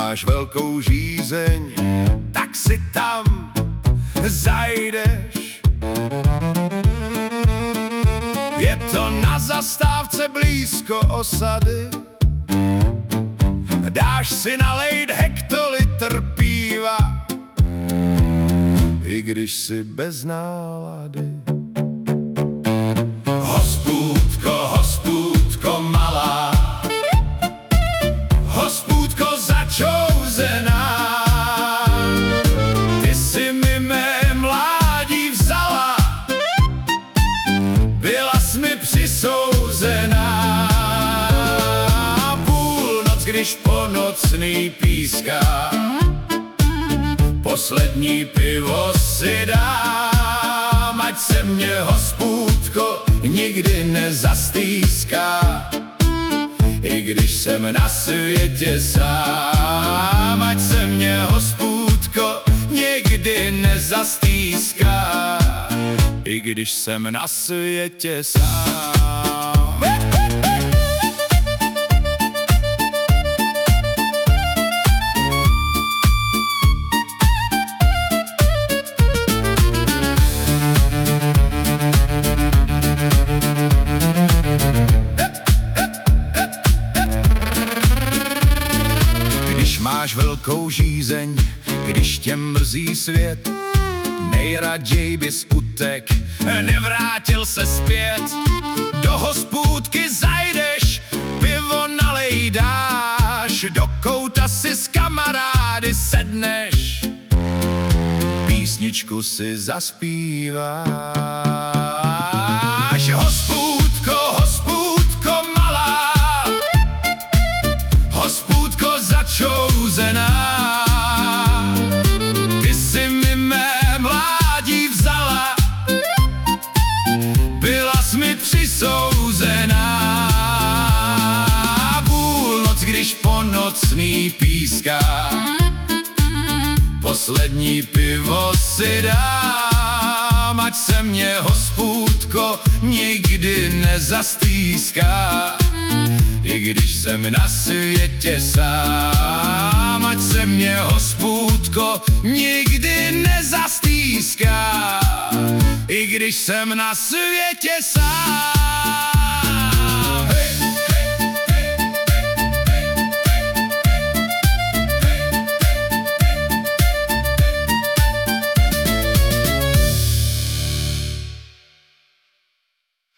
máš velkou žízeň, tak si tam zajdeš. Je to na zastávce blízko osady, dáš si nalejt hektolitr píva, i když si bez nálady. Hospůdko, hospůdko malá, hospůdko začouzená, ty si mi mé mládí vzala, byla jsi mi přisouzená. Půlnoc, když po nocný píská, poslední pivo si dám, ať se mě hospůdko nikdy nezastýská. I když jsem na světě sám, ať se mě hospůdko nikdy nezastýská. I když jsem na světě sám. Máš velkou žízeň, když tě mrzí svět, nejraději bys utek, nevrátil se zpět. Do hospůdky zajdeš, pivo nalejdáš, do kouta si s kamarády sedneš, písničku si zaspíváš. Hospůdko, hospůdko malá, hospůdko začouzená, ty si mi mé mládí vzala, byla jsi mi přisouzená. Půlnoc, když po nocný píská, poslední pivo si dám, ať se mě hospůdko nikdy nezastýská. I když jsem na světě sám, ať se mě hospůdko nikdy nezastýská. I když jsem na světě sám.